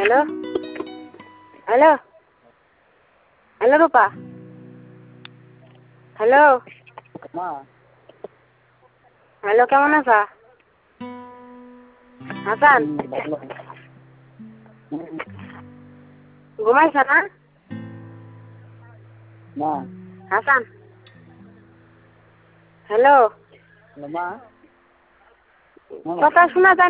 hello hello hello Rupa hello মা hello কেমন আছা হাসান ভালো ঘুমাইছ না মা হাসান হ্যালো মা কথা শোনা যায়